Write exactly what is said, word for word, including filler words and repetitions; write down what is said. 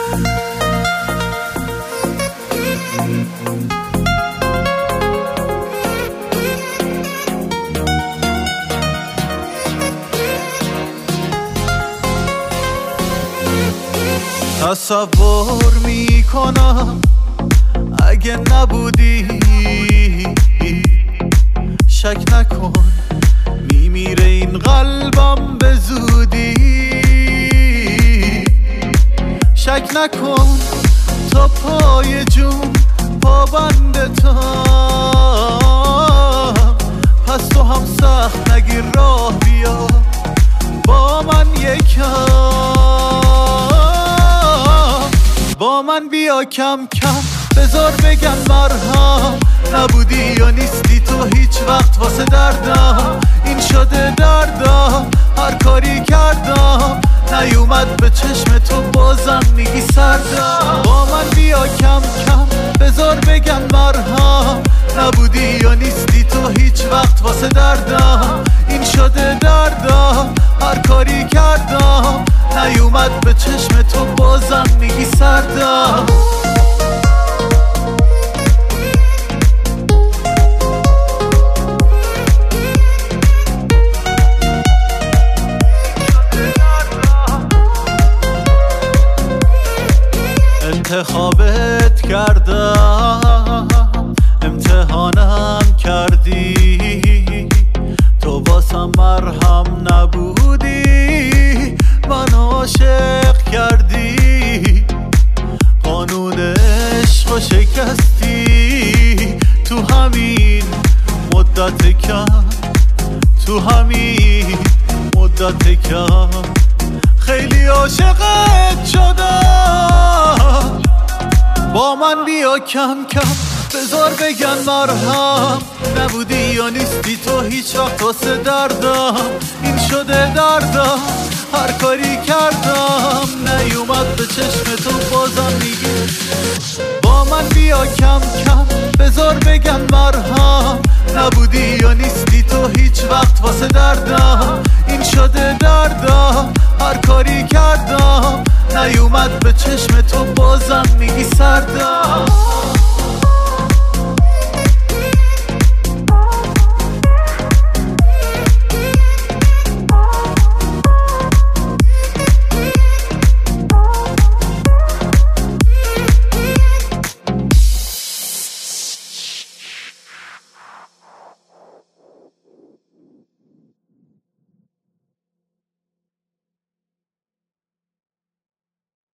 تصور میکنم اگه نبودی، شک نکن میمیره این قلبم به زودی. شک نکن تا پای جون پابندتم، پس تو هم سخت نگیر راه بیا با من یکم، با من بیا کم کم بذار بگن مرهم. نبودی یا نیستی تو هیچ وقت واسه دردم، این شده دردم هر کاری کردم نیومد به چشم تو بازم میگی سردم. با من بیا کم کم بذار بگن مرهم. نبودی یا نیستی تو هیچ وقت واسه دردم، این شده دردم هر کاری کردم نیومد به چشم تو بازم میگی سردم. انتخابت کردم امتحانم کردی، تو واسم مرهم نبودی من عاشق کردی. قانون عشق شکستی تو همین مدت کم، تو همین مدت کم خیلی عاشقت شدم. با من بیا کم کم بذار بگن مرهم. نبودی یا نیستی تو هیچ وقت واسه دردم، این شده دردم هر کاری کردم نیومد به چشم تو بازم میگی. با من بیا کم کم بذار بگن مرهم. نبودی یا نیستی تو هیچ وقت واسه دردم، این شده دردم هر کاری کردم نیومد به چشم تو بازم میگی سردم.